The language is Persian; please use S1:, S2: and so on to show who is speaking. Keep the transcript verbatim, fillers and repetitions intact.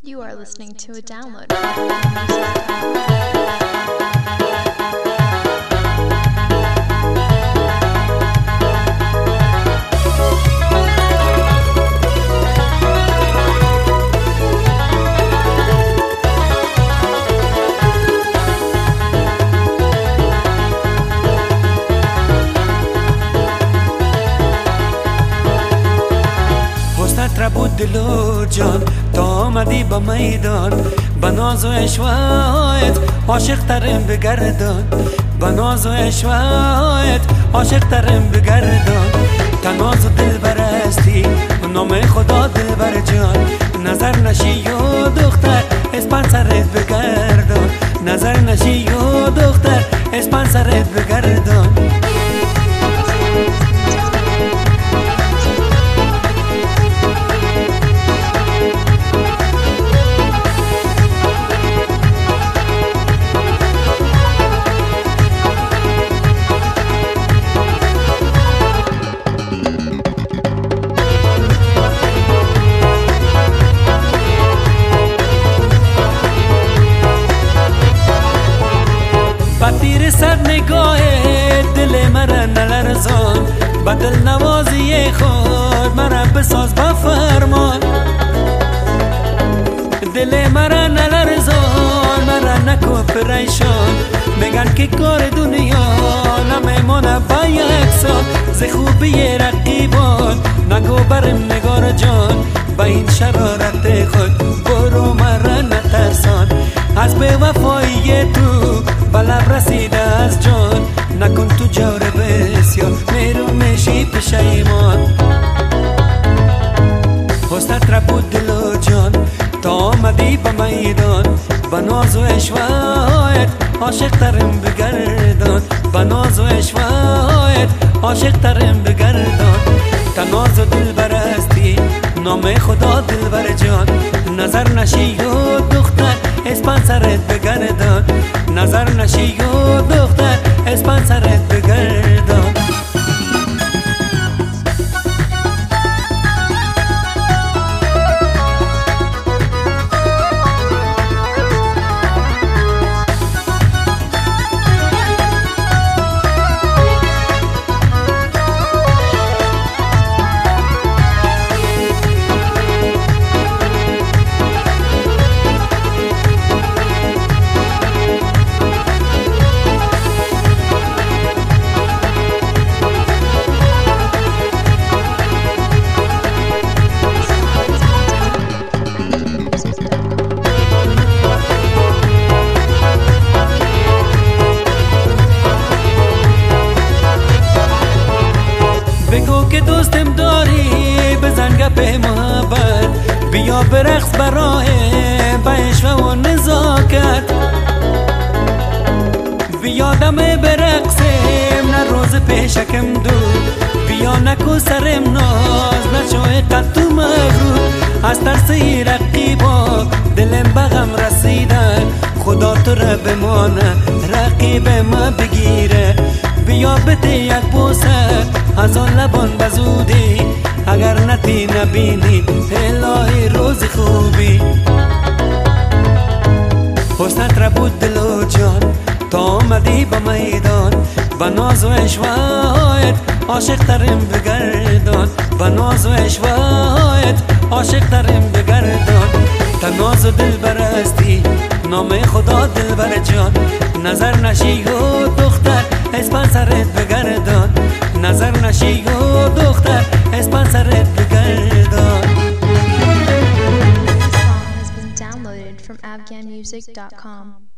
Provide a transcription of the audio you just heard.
S1: You are listening to a download from afghan music dot com.
S2: بود دل و جان تا آمدی با میدان با ناز و عشقت عاشق ترم بگردان با ناز و عشقت عاشق ترم بگردان تا ناز و دل برستی نام خدا دل بر جان نظر نشی و دختر اسپان سرت بگردان نظر نشی و دختر اسپان سرت بگردان تیر سر نگاه دل مرا نلرزان با دل نوازی خود مرا بساز با فرمان دل مرا نلرزان مرا نکو پریشان میگن که کار دنیا نمیمونه با یک سال ز خوبی رقیبان نگو برم نگار جان با این شرارت خود برو مرا نترسان از به وفایی تو بلب رسیده از جان نکن تو جور بسیار میرو میشی پشیمان حسنت را بود دل و جان تا آمدی با میدان با ناز و عشقت عاشق ترم بگردان با ناز و عشقت عاشق ترم بگردان تا ناز و دل برستی نام خدا دل بر جان نظر نشی و دختر اسپان سرت بگردان نظر نشی و دختر اسپان سرت بگردان بگو که دوستم داری بزن گپ محبت بیا برقص برای با عشق و نزاکت بیا دم برقصم نه روز پیشکم دور بیا نکو سرم ناز نشو قد تو مغرور از ترس رقیبا دلم بغم رسیدن خدا تو را بمانه رقیب ما بگیره بیا بده یک بوسه از آن لبان بزودی اگر نتی نبینی الهی روز خوبی حسنت را بود دل و جان تا آمدی با میدان با ناز و عشقت عاشق ترم بگردان با ناز و عشقت عاشق ترم بگردان تا ناز و دل برستی نام خدا دل بر جان نظر نشی و دختر اسپان سرت بگردان نظر نشی و دختر اسپان سرت بگردان.
S1: This song has been downloaded from afghan music dot com.